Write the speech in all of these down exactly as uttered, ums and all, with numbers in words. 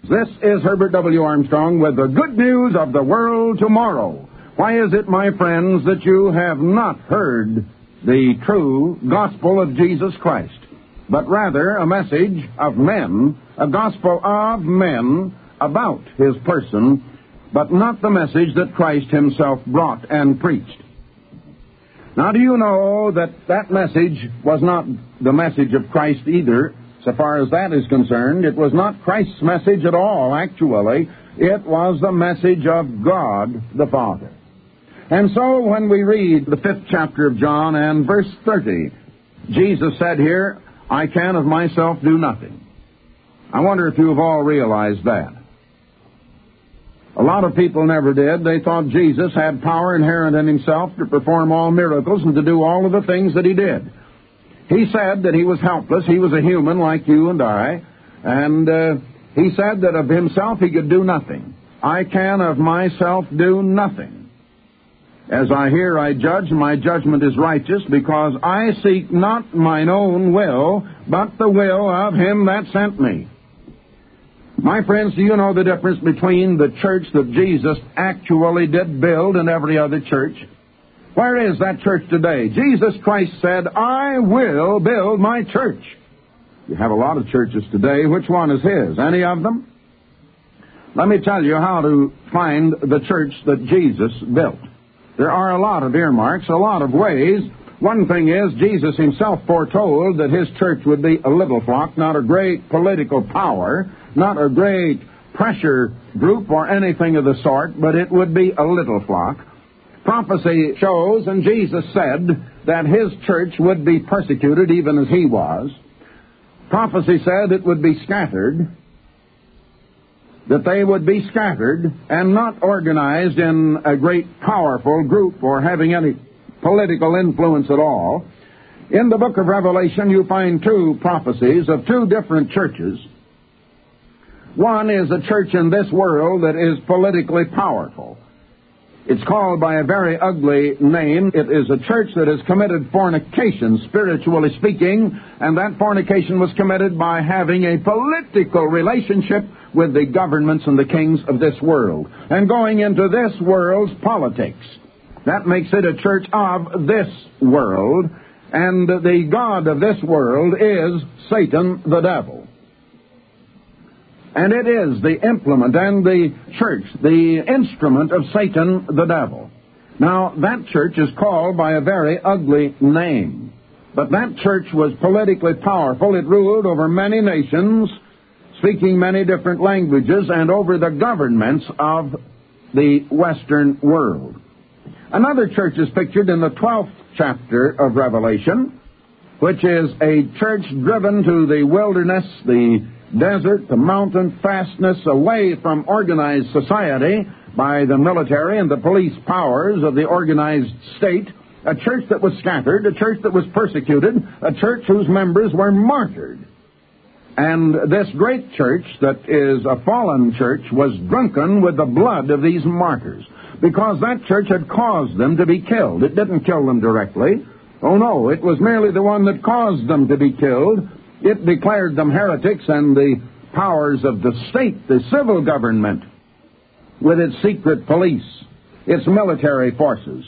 This is Herbert W. Armstrong with the good news of the world tomorrow. Why is it, my friends, that you have not heard the true gospel of Jesus Christ, but rather a message of men, a gospel of men about his person, but not the message that Christ himself brought and preached? Now, do you know that that message was not the message of Christ either? So far as that is concerned, it was not Christ's message at all, actually. It was the message of God the Father. And so when we read the fifth chapter of John and verse thirty, Jesus said here, I can of myself do nothing. I wonder if you have all realized that. A lot of people never did. They thought Jesus had power inherent in himself to perform all miracles and to do all of the things that he did. He said that he was helpless. He was a human like you and I. And uh, he said that of himself he could do nothing. I can of myself do nothing. As I hear, I judge, and my judgment is righteous, because I seek not mine own will, but the will of him that sent me. My friends, do you know the difference between the church that Jesus actually did build and every other church? Where is that church today? Jesus Christ said, I will build my church. You have a lot of churches today. Which one is his? Any of them? Let me tell you how to find the church that Jesus built. There are a lot of earmarks, a lot of ways. One thing is, Jesus himself foretold that his church would be a little flock, not a great political power, not a great pressure group or anything of the sort, but it would be a little flock. Prophecy shows, and Jesus said, that his church would be persecuted even as he was. Prophecy said it would be scattered, that they would be scattered and not organized in a great powerful group or having any political influence at all. In the book of Revelation, you find two prophecies of two different churches. One is a church in this world that is politically powerful. It's called by a very ugly name. It is a church that has committed fornication, spiritually speaking, and that fornication was committed by having a political relationship with the governments and the kings of this world, and going into this world's politics. That makes it a church of this world, and the god of this world is Satan, the devil. And it is the implement and the church, the instrument of Satan, the devil. Now, that church is called by a very ugly name. But that church was politically powerful. It ruled over many nations, speaking many different languages, and over the governments of the Western world. Another church is pictured in the twelfth chapter of Revelation, which is a church driven to the wilderness, the desert, the mountain fastness, away from organized society by the military and the police powers of the organized state, a church that was scattered, a church that was persecuted, a church whose members were martyred. And this great church that is a fallen church was drunken with the blood of these martyrs, because that church had caused them to be killed. It didn't kill them directly. Oh no, it was merely the one that caused them to be killed. It declared them heretics, and the powers of the state, the civil government, with its secret police, its military forces,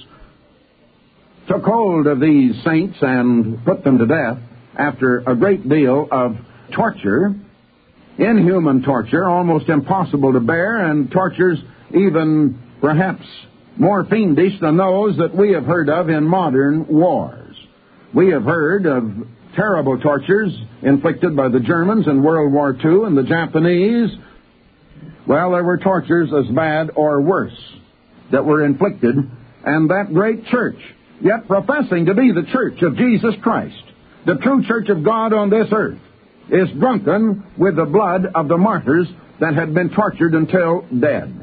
took hold of these saints and put them to death after a great deal of torture, inhuman torture, almost impossible to bear, and tortures even perhaps more fiendish than those that we have heard of in modern wars. We have heard of terrible tortures inflicted by the Germans in World War Two and the Japanese. Well, there were tortures as bad or worse that were inflicted, and that great church, yet professing to be the church of Jesus Christ, the true church of God on this earth, is drunken with the blood of the martyrs that had been tortured until dead.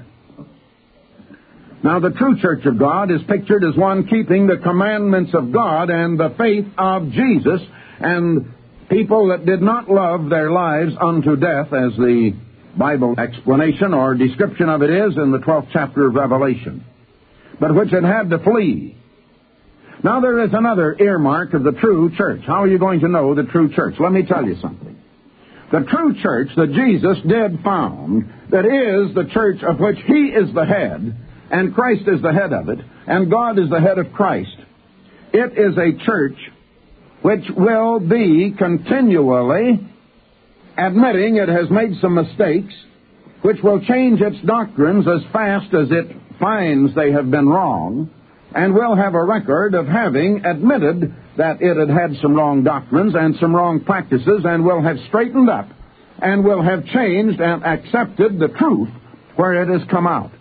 Now, the true church of God is pictured as one keeping the commandments of God and the faith of Jesus, and people that did not love their lives unto death, as the Bible explanation or description of it is in the twelfth chapter of Revelation, but which had had to flee. Now, there is another earmark of the true church. How are you going to know the true church? Let me tell you something. The true church that Jesus did found, that is the church of which He is the head, and Christ is the head of it, and God is the head of Christ. It is a church which will be continually admitting it has made some mistakes, which will change its doctrines as fast as it finds they have been wrong, and will have a record of having admitted that it had had some wrong doctrines and some wrong practices, and will have straightened up, and will have changed and accepted the truth where it has come out.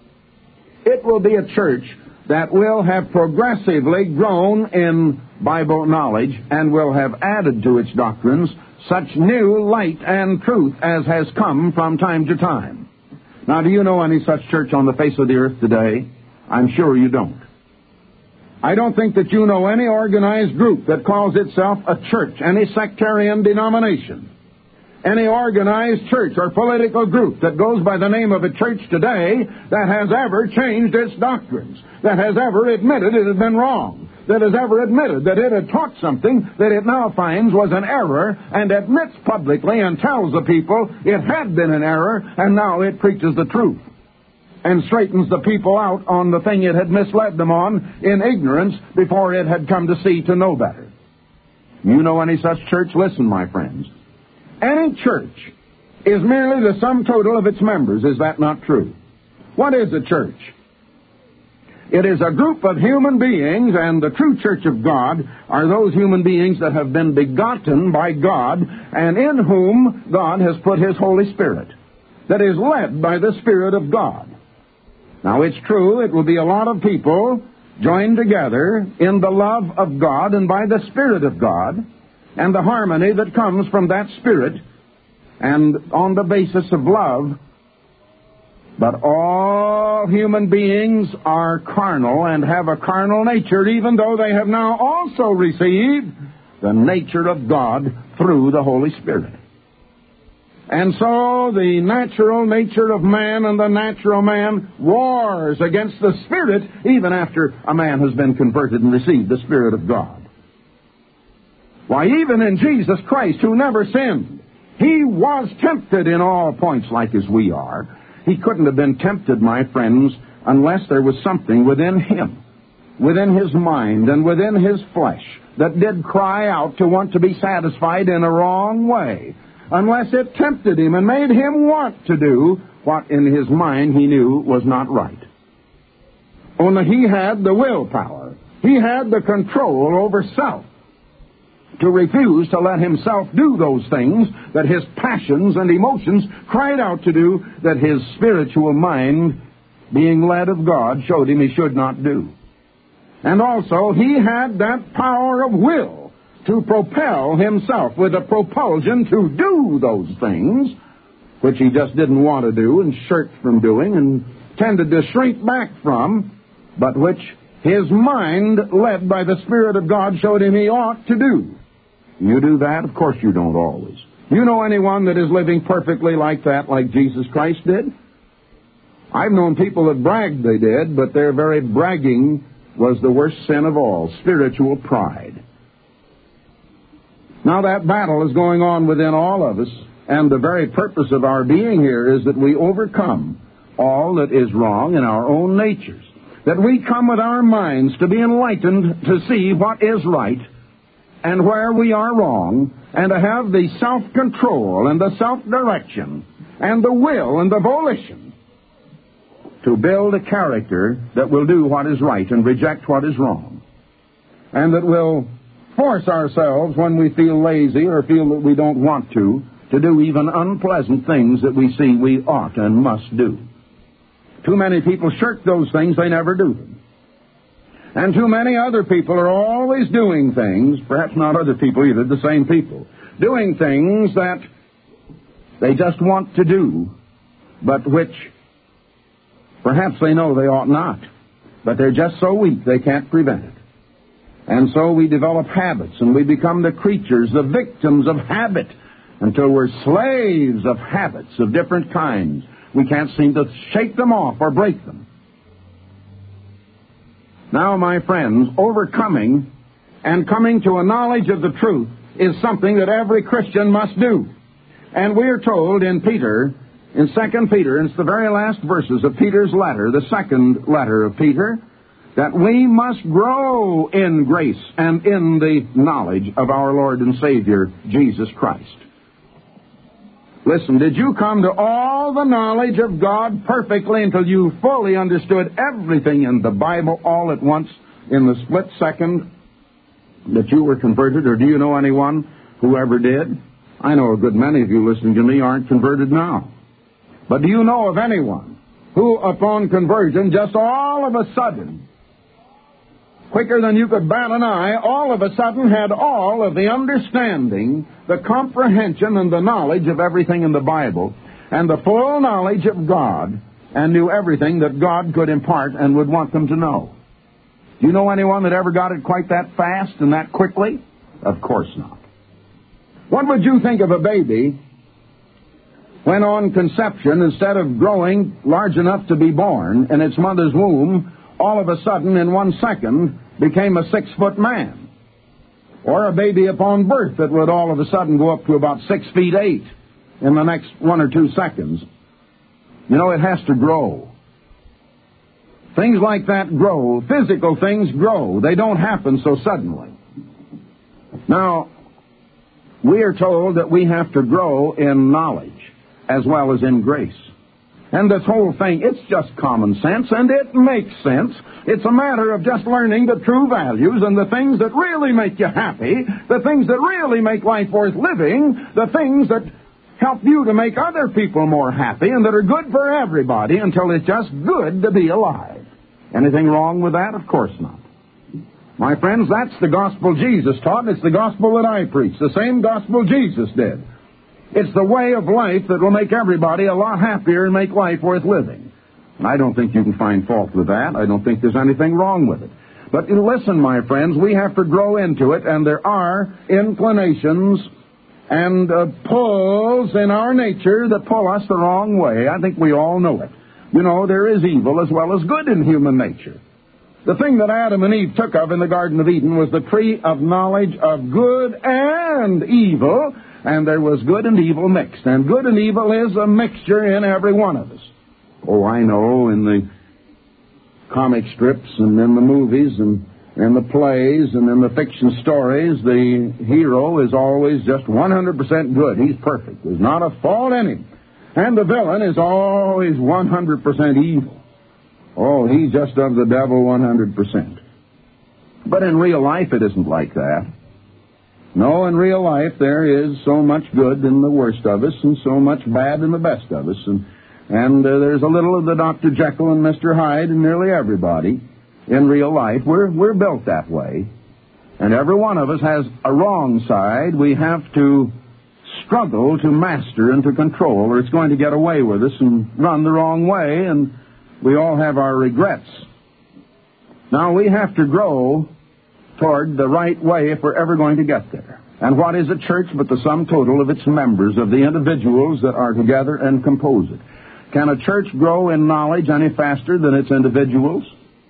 It will be a church that will have progressively grown in Bible knowledge and will have added to its doctrines such new light and truth as has come from time to time. Now, do you know any such church on the face of the earth today? I'm sure you don't. I don't think that you know any organized group that calls itself a church, any sectarian denomination, any organized church or political group that goes by the name of a church today that has ever changed its doctrines, that has ever admitted it had been wrong, that has ever admitted that it had taught something that it now finds was an error, and admits publicly and tells the people it had been an error, and now it preaches the truth and straightens the people out on the thing it had misled them on in ignorance before it had come to see to know better. You know any such church? Listen, my friends. Any church is merely the sum total of its members. Is that not true? What is a church? It is a group of human beings, and the true church of God are those human beings that have been begotten by God, and in whom God has put His Holy Spirit, that is led by the Spirit of God. Now, it's true, it will be a lot of people joined together in the love of God and by the Spirit of God, and the harmony that comes from that Spirit, and on the basis of love. But all human beings are carnal and have a carnal nature, even though they have now also received the nature of God through the Holy Spirit. And so the natural nature of man and the natural man wars against the Spirit even after a man has been converted and received the Spirit of God. Why, even in Jesus Christ, who never sinned, He was tempted in all points like as we are. He couldn't have been tempted, my friends, unless there was something within Him, within His mind and within His flesh, that did cry out to want to be satisfied in a wrong way, unless it tempted Him and made Him want to do what in His mind He knew was not right. Only He had the willpower. He had the control over self to refuse to let Himself do those things that His passions and emotions cried out to do, that His spiritual mind, being led of God, showed Him He should not do. And also, He had that power of will to propel Himself with a propulsion to do those things which He just didn't want to do and shirked from doing and tended to shrink back from, but which His mind, led by the Spirit of God, showed Him He ought to do. You do that? Of course you don't always. You know anyone that is living perfectly like that, like Jesus Christ did? I've known people that bragged they did, but their very bragging was the worst sin of all, spiritual pride. Now that battle is going on within all of us, and the very purpose of our being here is that we overcome all that is wrong in our own natures, that we come with our minds to be enlightened to see what is right and where we are wrong, and to have the self-control and the self-direction and the will and the volition to build a character that will do what is right and reject what is wrong, and that will force ourselves when we feel lazy or feel that we don't want to, to do even unpleasant things that we see we ought and must do. Too many people shirk those things, they never do them. And too many other people are always doing things, perhaps not other people either, the same people, doing things that they just want to do, but which perhaps they know they ought not, but they're just so weak they can't prevent it. And so we develop habits, and we become the creatures, the victims of habit, until we're slaves of habits of different kinds. We can't seem to shake them off or break them. Now, my friends, overcoming and coming to a knowledge of the truth is something that every Christian must do. And we are told in Peter, in Second Peter, and it's the very last verses of Peter's letter, the second letter of Peter, that we must grow in grace and in the knowledge of our Lord and Savior, Jesus Christ. Listen, did you come to all the knowledge of God perfectly until you fully understood everything in the Bible all at once in the split second that you were converted? Or do you know anyone who ever did? I know a good many of you listening to me aren't converted now. But do you know of anyone who, upon conversion, just all of a sudden, quicker than you could bat an eye, all of a sudden had all of the understanding, the comprehension, and the knowledge of everything in the Bible, and the full knowledge of God, and knew everything that God could impart and would want them to know? Do you know anyone that ever got it quite that fast and that quickly? Of course not. What would you think of a baby when on conception, instead of growing large enough to be born in its mother's womb, all of a sudden, in one second, became a six-foot man? Or a baby upon birth that would all of a sudden go up to about six feet eight in the next one or two seconds. You know, it has to grow. Things like that grow. Physical things grow. They don't happen so suddenly. Now, we are told that we have to grow in knowledge as well as in grace. And this whole thing, it's just common sense, and it makes sense. It's a matter of just learning the true values and the things that really make you happy, the things that really make life worth living, the things that help you to make other people more happy and that are good for everybody until it's just good to be alive. Anything wrong with that? Of course not. My friends, that's the gospel Jesus taught. It's the gospel that I preach, the same gospel Jesus did. It's the way of life that will make everybody a lot happier and make life worth living. And I don't think you can find fault with that. I don't think there's anything wrong with it. But listen, my friends, we have to grow into it, and there are inclinations and uh, pulls in our nature that pull us the wrong way. I think we all know it. You know, there is evil as well as good in human nature. The thing that Adam and Eve took of in the Garden of Eden was the tree of knowledge of good and evil, and there was good and evil mixed. And good and evil is a mixture in every one of us. Oh, I know, in the comic strips and in the movies and in the plays and in the fiction stories, the hero is always just one hundred percent good. He's perfect. There's not a fault in him. And the villain is always one hundred percent evil. Oh, he's just of the devil one hundred percent. But in real life, it isn't like that. No, in real life, there is so much good in the worst of us and so much bad in the best of us. And, and uh, there's a little of the Doctor Jekyll and Mister Hyde in nearly everybody. In real life, we're, we're built that way. And every one of us has a wrong side we have to struggle to master and to control, or it's going to get away with us and run the wrong way, and we all have our regrets. Now, we have to grow toward the right way if we're ever going to get there. And what is a church but the sum total of its members, of the individuals that are together and compose it? Can a church grow in knowledge any faster than its individuals?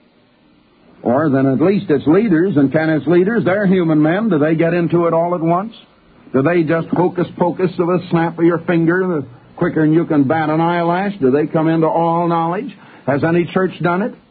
Or than at least its leaders? And can its leaders, they're human men, do they get into it all at once? Do they just hocus pocus of a snap of your finger, quicker than you can bat an eyelash? Do they come into all knowledge? Has any church done it?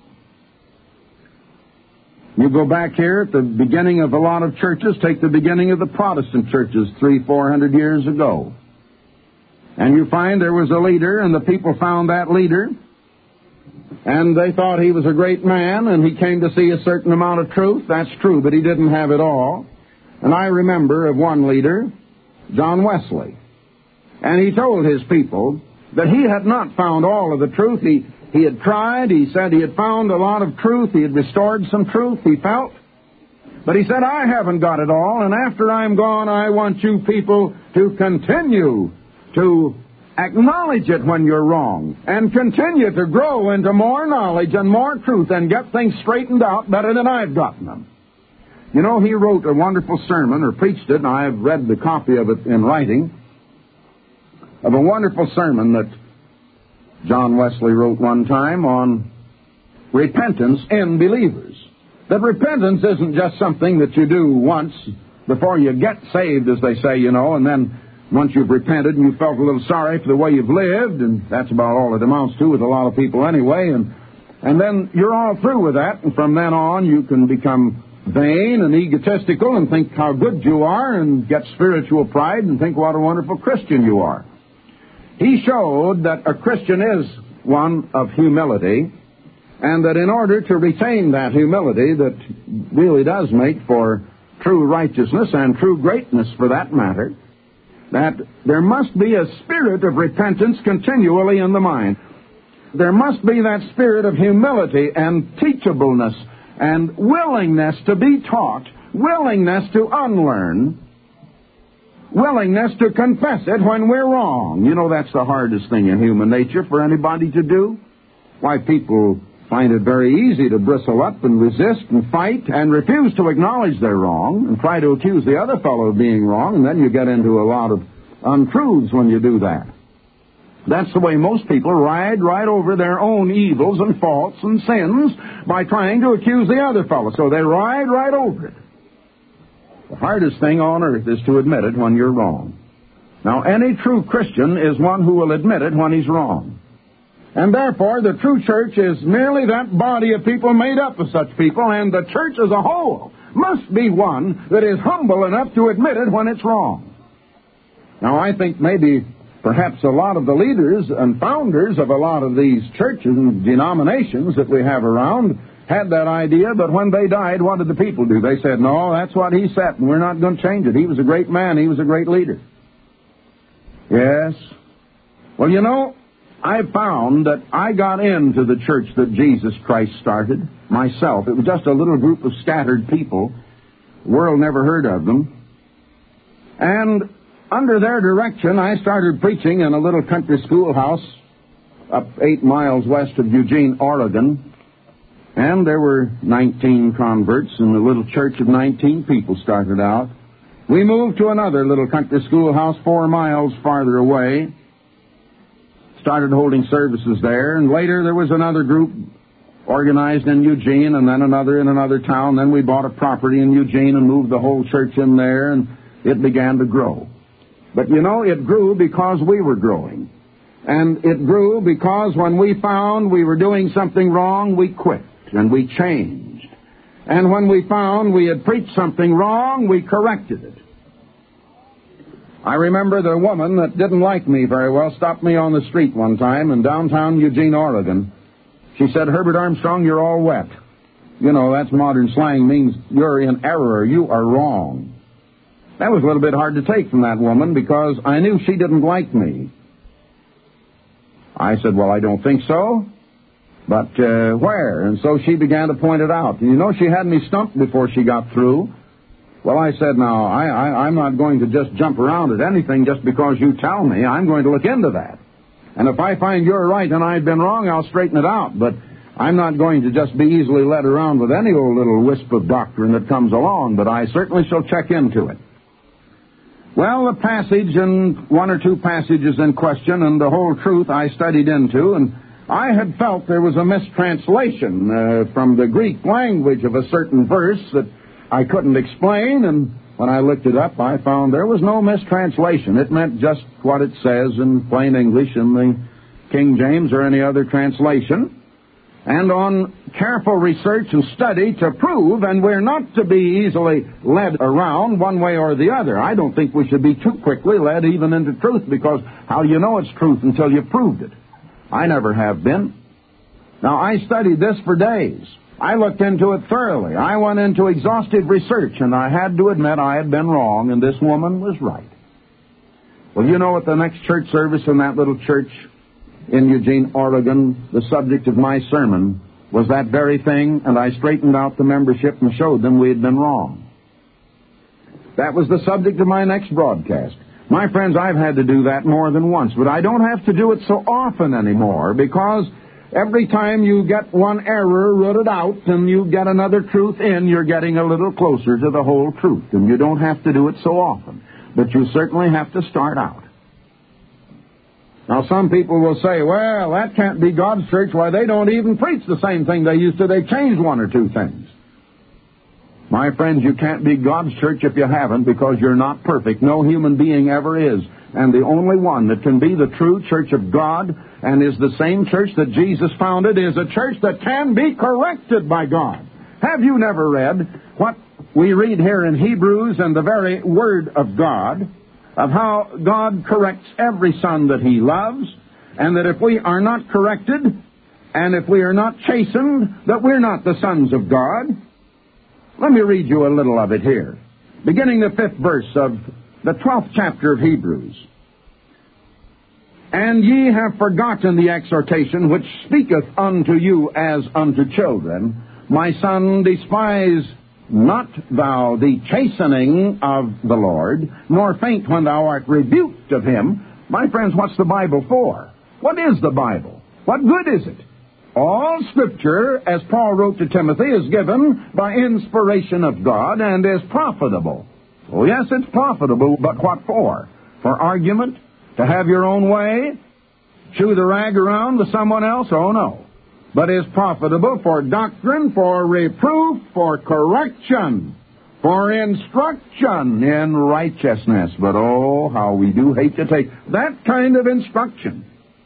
You go back here at the beginning of a lot of churches, take the beginning of the Protestant churches three, four hundred years ago. And you find there was a leader, and the people found that leader, and they thought he was a great man, and he came to see a certain amount of truth. That's true, but he didn't have it all. And I remember of one leader, John Wesley, and he told his people that he had not found all of the truth. He He had tried. He said he had found a lot of truth. He had restored some truth, he felt. But he said, I haven't got it all, and after I'm gone, I want you people to continue to acknowledge it when you're wrong and continue to grow into more knowledge and more truth and get things straightened out better than I've gotten them. You know, he wrote a wonderful sermon, or preached it, and I've read the copy of it in writing, of a wonderful sermon that John Wesley wrote one time on repentance in believers. That repentance isn't just something that you do once before you get saved, as they say, you know, and then once you've repented and you felt a little sorry for the way you've lived, and that's about all it amounts to with a lot of people anyway, and and then you're all through with that, and from then on you can become vain and egotistical and think how good you are and get spiritual pride and think what a wonderful Christian you are. He showed that a Christian is one of humility, and that in order to retain that humility that really does make for true righteousness and true greatness for that matter, that there must be a spirit of repentance continually in the mind. There must be that spirit of humility and teachableness and willingness to be taught, willingness to unlearn, willingness to confess it when we're wrong. You know, that's the hardest thing in human nature for anybody to do. Why, people find it very easy to bristle up and resist and fight and refuse to acknowledge they're wrong and try to accuse the other fellow of being wrong, and then you get into a lot of untruths when you do that. That's the way most people ride right over their own evils and faults and sins by trying to accuse the other fellow. So they ride right over it. The hardest thing on earth is to admit it when you're wrong. Now, any true Christian is one who will admit it when he's wrong. And therefore, the true church is merely that body of people made up of such people, and the church as a whole must be one that is humble enough to admit it when it's wrong. Now, I think maybe perhaps a lot of the leaders and founders of a lot of these churches and denominations that we have around had that idea, but when they died, what did the people do? They said, no, that's what he said, and we're not going to change it. He was a great man. He was a great leader. Yes. Well, you know, I found that I got into the church that Jesus Christ started myself. It was just a little group of scattered people. The world never heard of them. And under their direction, I started preaching in a little country schoolhouse up eight miles west of Eugene, Oregon. And there were nineteen converts, and a little church of nineteen people started out. We moved to another little country schoolhouse four miles farther away, started holding services there, and later there was another group organized in Eugene, and then another in another town. Then we bought a property in Eugene and moved the whole church in there, and it began to grow. But you know, it grew because we were growing. And it grew because when we found we were doing something wrong, we quit and we changed. And when we found we had preached something wrong, we corrected it. I remember the woman that didn't like me very well stopped me on the street one time in downtown Eugene, Oregon. She said, Herbert Armstrong, you're all wet. You know, that's modern slang, means you're in error, you are wrong. That was a little bit hard to take from that woman because I knew she didn't like me. I said, well, I don't think so. But uh, where? And so she began to point it out. You know, she had me stumped before she got through. Well, I said, now, I, I, I'm not going to just jump around at anything just because you tell me. I'm going to look into that. And if I find you're right and I've been wrong, I'll straighten it out. But I'm not going to just be easily led around with any old little wisp of doctrine that comes along. But I certainly shall check into it. Well, the passage and one or two passages in question and the whole truth I studied into, and I had felt there was a mistranslation uh, from the Greek language of a certain verse that I couldn't explain, and when I looked it up, I found there was no mistranslation. It meant just what it says in plain English in the King James or any other translation. And on careful research and study to prove, and we're not to be easily led around one way or the other. I don't think we should be too quickly led even into truth, because how do you know it's truth until you've proved it? I never have been. Now, I studied this for days. I looked into it thoroughly. I went into exhaustive research, and I had to admit I had been wrong, and this woman was right. Well, you know, at the next church service in that little church in Eugene, Oregon, the subject of my sermon was that very thing, and I straightened out the membership and showed them we had been wrong. That was the subject of my next broadcast. My friends, I've had to do that more than once, but I don't have to do it so often anymore, because every time you get one error rooted out and you get another truth in, you're getting a little closer to the whole truth, and you don't have to do it so often, but you certainly have to start out. Now, some people will say, well, that can't be God's church. Why, they don't even preach the same thing they used to. They changed one or two things. My friends, you can't be God's church if you haven't, because you're not perfect. No human being ever is. And the only one that can be the true church of God and is the same church that Jesus founded is a church that can be corrected by God. Have you never read what we read here in Hebrews and the very Word of God, of how God corrects every son that He loves, and that if we are not corrected, and if we are not chastened, that we're not the sons of God? Let me read you a little of it here. Beginning the fifth verse of the twelfth chapter of Hebrews. And ye have forgotten the exhortation which speaketh unto you as unto children. My son, despise not thou the chastening of the Lord, nor faint when thou art rebuked of Him. My friends, what's the Bible for? What is the Bible? What good is it? All Scripture, as Paul wrote to Timothy, is given by inspiration of God and is profitable. Oh, yes, it's profitable, but what for? For argument? To have your own way? Chew the rag around with someone else? Oh, no. But is profitable for doctrine, for reproof, for correction, for instruction in righteousness. But oh, how we do hate to take that kind of instruction.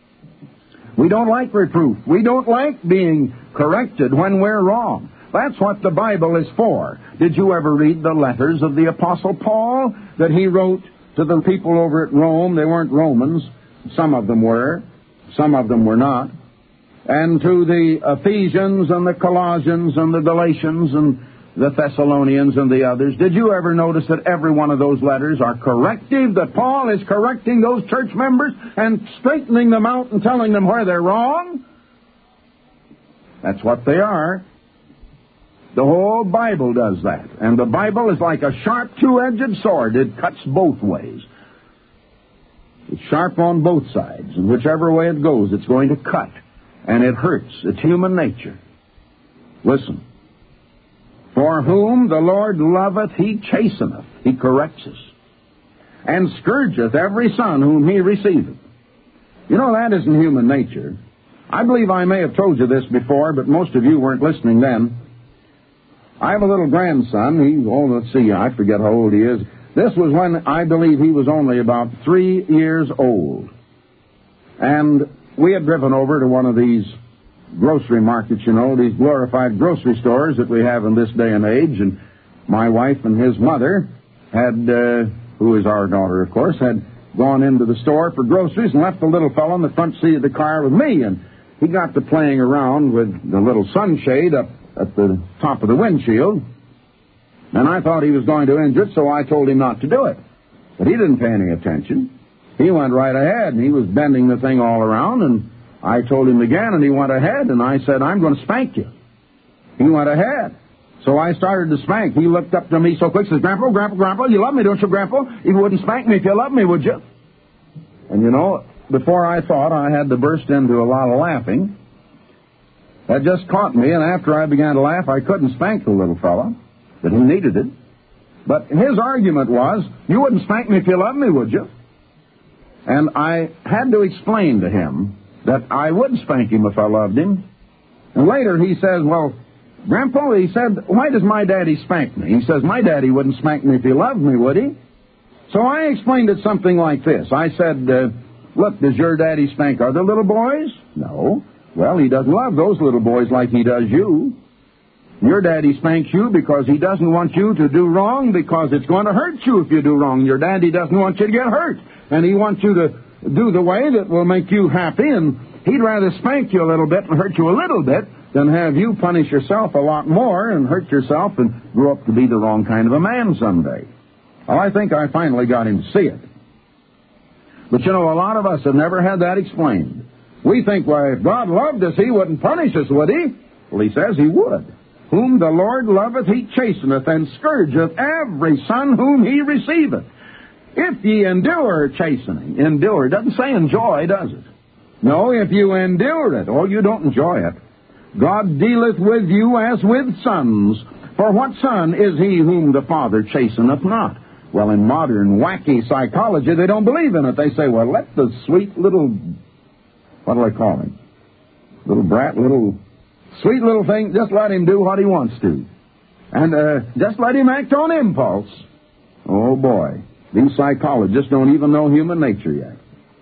We don't like reproof. We don't like being corrected when we're wrong. That's what the Bible is for. Did you ever read the letters of the Apostle Paul that he wrote to the people over at Rome? They weren't Romans. Some of them were. Some of them were not. And to the Ephesians and the Colossians and the Galatians and the Thessalonians and the others. Did you ever notice that every one of those letters are corrective, that Paul is correcting those church members and straightening them out and telling them where they're wrong? That's what they are. The whole Bible does that. And the Bible is like a sharp two-edged sword. It cuts both ways. It's sharp on both sides. And whichever way it goes, it's going to cut. And it hurts. It's human nature. Listen. For whom the Lord loveth, He chasteneth. He corrects us. And scourgeth every son whom He receiveth. You know, that isn't human nature. I believe I may have told you this before, but most of you weren't listening then. I have a little grandson. He, oh, let's see, I forget how old he is. This was when I believe he was only about three years old. And we had driven over to one of these grocery markets, you know, these glorified grocery stores that we have in this day and age. And my wife and his mother had, uh, who is our daughter, of course, had gone into the store for groceries and left the little fellow in the front seat of the car with me. And he got to playing around with the little sunshade up at the top of the windshield, and I thought he was going to injure it, so I told him not to do it. But he didn't pay any attention. He went right ahead, and he was bending the thing all around, and I told him again, and he went ahead, and I said, I'm going to spank you. He went ahead. So I started to spank. He looked up to me so quick, says, Grandpa, Grandpa, Grandpa, you love me, don't you, Grandpa? You wouldn't spank me if you loved me, would you? And you know, before I thought, I had to burst into a lot of laughing. That just caught me, and after I began to laugh, I couldn't spank the little fellow, but he needed it. But his argument was, you wouldn't spank me if you loved me, would you? And I had to explain to him that I would spank him if I loved him. And later he says, well, Grandpa, he said, why does my daddy spank me? He says, my daddy wouldn't spank me if he loved me, would he? So I explained it something like this. I said, uh, look, does your daddy spank other little boys? No. Well, he doesn't love those little boys like he does you. Your daddy spanks you because he doesn't want you to do wrong, because it's going to hurt you if you do wrong. Your daddy doesn't want you to get hurt, and he wants you to do the way that will make you happy, and he'd rather spank you a little bit and hurt you a little bit than have you punish yourself a lot more and hurt yourself and grow up to be the wrong kind of a man someday. Well, I think I finally got him to see it. But, you know, a lot of us have never had that explained. We think, well, if God loved us, He wouldn't punish us, would He? Well, He says He would. Whom the Lord loveth, He chasteneth, and scourgeth every son whom He receiveth. If ye endure chastening, endure, doesn't say enjoy, does it? No, if you endure it, oh, you don't enjoy it. God dealeth with you as with sons. For what son is he whom the Father chasteneth not? Well, in modern wacky psychology, they don't believe in it. They say, well, let the sweet little... what do I call him? Little brat, little, sweet little thing, just let him do what he wants to. And uh, just let him act on impulse. Oh, boy. These psychologists don't even know human nature yet.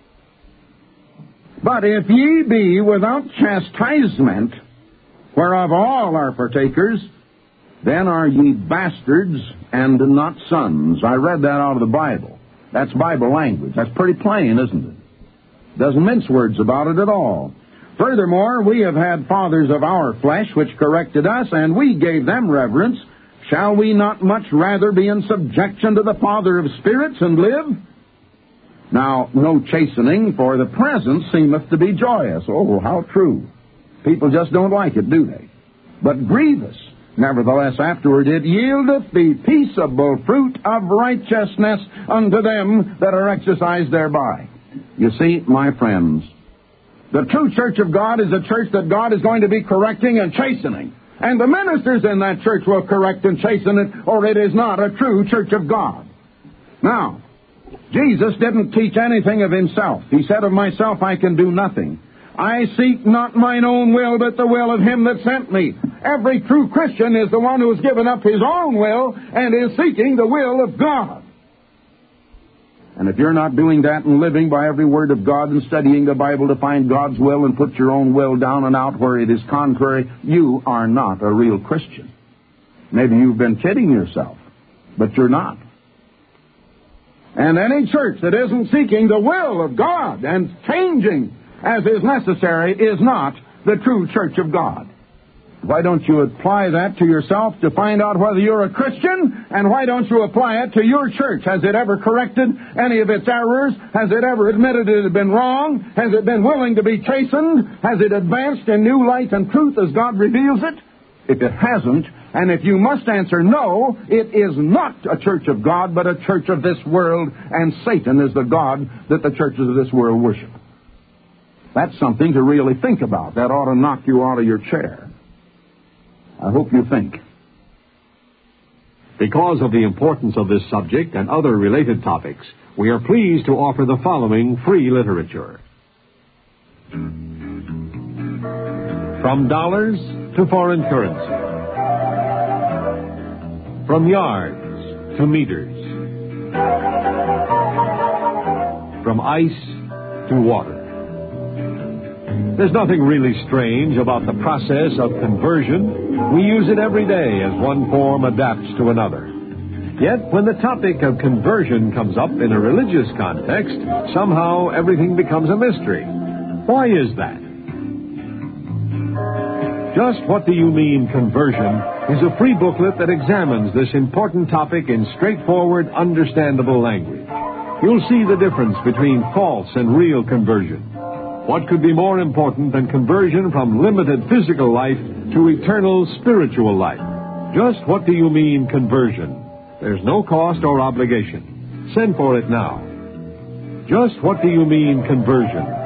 But if ye be without chastisement, whereof all are partakers, then are ye bastards and not sons. I read that out of the Bible. That's Bible language. That's pretty plain, isn't it? Doesn't mince words about it at all. Furthermore, we have had fathers of our flesh which corrected us, and we gave them reverence. Shall we not much rather be in subjection to the Father of spirits and live? Now, no chastening for the present seemeth to be joyous. Oh, how true. People just don't like it, do they? But grievous. Nevertheless, afterward it yieldeth the peaceable fruit of righteousness unto them that are exercised thereby. You see, my friends, the true church of God is a church that God is going to be correcting and chastening. And the ministers in that church will correct and chasten it, or it is not a true church of God. Now, Jesus didn't teach anything of himself. He said, of myself I can do nothing. I seek not mine own will, but the will of him that sent me. Every true Christian is the one who has given up his own will and is seeking the will of God. And if you're not doing that and living by every word of God and studying the Bible to find God's will and put your own will down and out where it is contrary, you are not a real Christian. Maybe you've been kidding yourself, but you're not. And any church that isn't seeking the will of God and changing as is necessary is not the true church of God. Why don't you apply that to yourself to find out whether you're a Christian? And why don't you apply it to your church? Has it ever corrected any of its errors? Has it ever admitted it had been wrong? Has it been willing to be chastened? Has it advanced in new light and truth as God reveals it? If it hasn't, and if you must answer no, it is not a church of God, but a church of this world, and Satan is the God that the churches of this world worship. That's something to really think about. That ought to knock you out of your chair. I hope you think. Because of the importance of this subject and other related topics, we are pleased to offer the following free literature. From dollars to foreign currency. From yards to meters. From ice to water. There's nothing really strange about the process of conversion. We use it every day as one form adapts to another. Yet, when the topic of conversion comes up in a religious context, somehow everything becomes a mystery. Why is that? Just What Do You Mean, Conversion is a free booklet that examines this important topic in straightforward, understandable language. You'll see the difference between false and real conversion. What could be more important than conversion from limited physical life to eternal spiritual life? Just What Do You Mean, Conversion? There's no cost or obligation. Send for it now. Just What Do You Mean, Conversion?